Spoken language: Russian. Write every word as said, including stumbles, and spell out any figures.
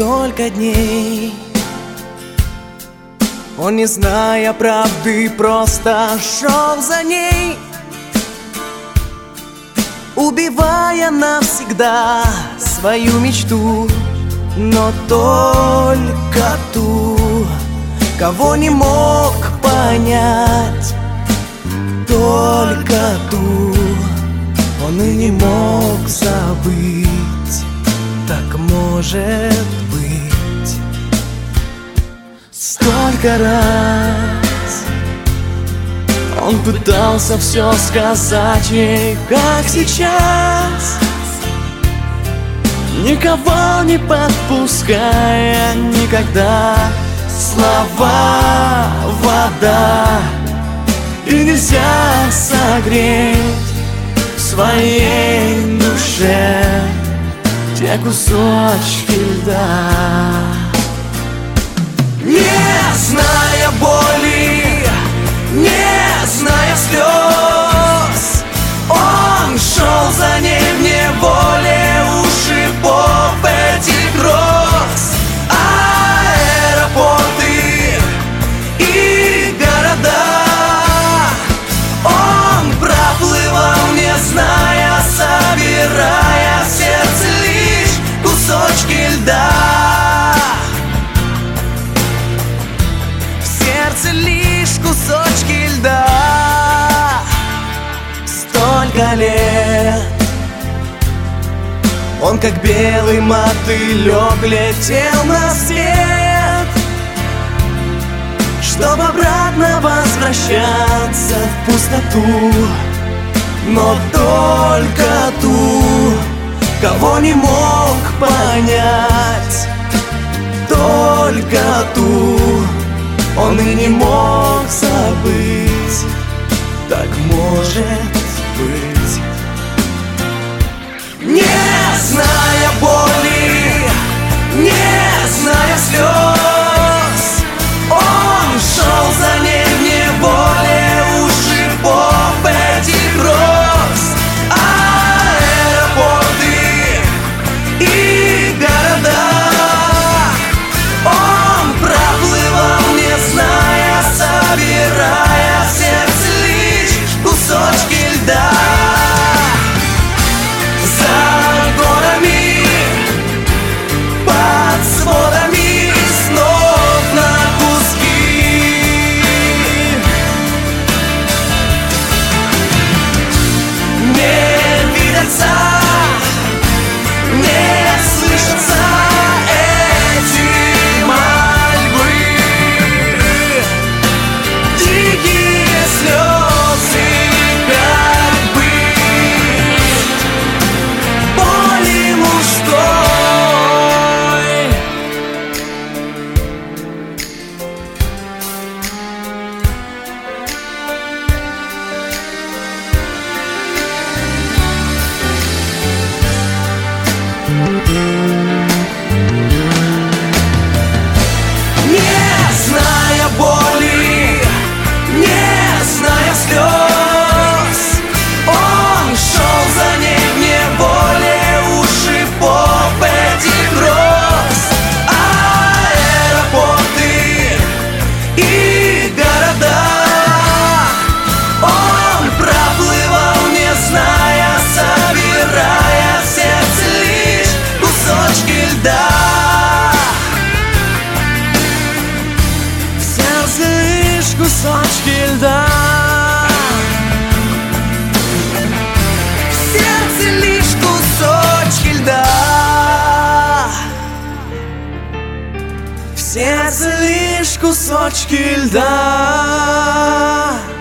столько дней. Он, не зная правды, просто шел за ней, убивая навсегда свою мечту, но только ту, кого не мог понять, только ту он и не мог забыть. Так может быть. Столько раз он пытался все сказать ей, как сейчас, никого не подпуская никогда. Слова — вода, и нельзя согреть в своей душе те кусочки льда. Не зная боли, не зная слез, он шел за ней в неволе у шипов этих роз. Аэропорты и города он проплывал, не зная, собирая в сердце лишь кусочки льда. В сердце лишь кусочки льда. Столько лет он, как белый мотылек, летел на свет, чтоб обратно возвращаться в пустоту, но только ту, кого не мог понять, только ту он и не мог забыть. Так может быть. Не зная боли, не зная слез, он шел за ней в неволе у шипов этих роз. Аэропорты и города он проплывал, не зная, собирая в сердце лишь кусочки льда. За горами, под сводами снов на куски. Не видятся, не слышатся эти мольбы, дикие слезы, как быть боли мужской. Не зная боли, не зная слез, он шел за ней в неволе у шипов этих роз. Аэропорты и города он проплывал, не зная, собирая в сердце лишь кусочки льда. В сердце лишь кусочки льда. В сердце лишь кусочки льда. В сердце лишь кусочки льда.